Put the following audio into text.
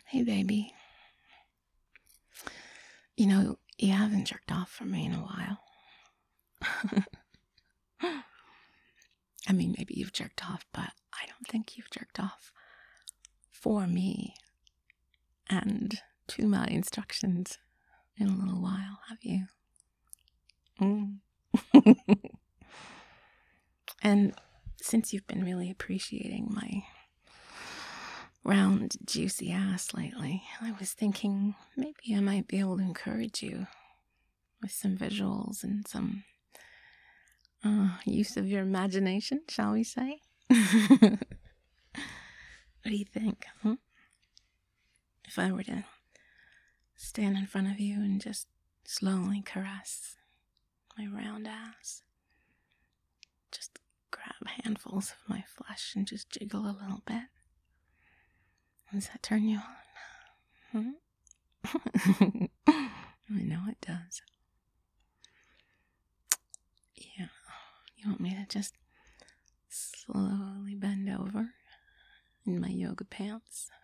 Hey, baby. You know, you haven't jerked off for me in a while. I mean, maybe you've jerked off, but I don't think you've jerked off for me and to my instructions in a little while, have you? And since you've been really appreciating my round, juicy ass lately, I was thinking maybe I might be able to encourage you with some visuals and some use of your imagination, shall we say? What do you think? If I were to stand in front of you and just slowly caress my round ass, just grab handfuls of my flesh and just jiggle a little bit. Does that turn you on? I know it does. Yeah. You want me to just slowly bend over in my yoga pants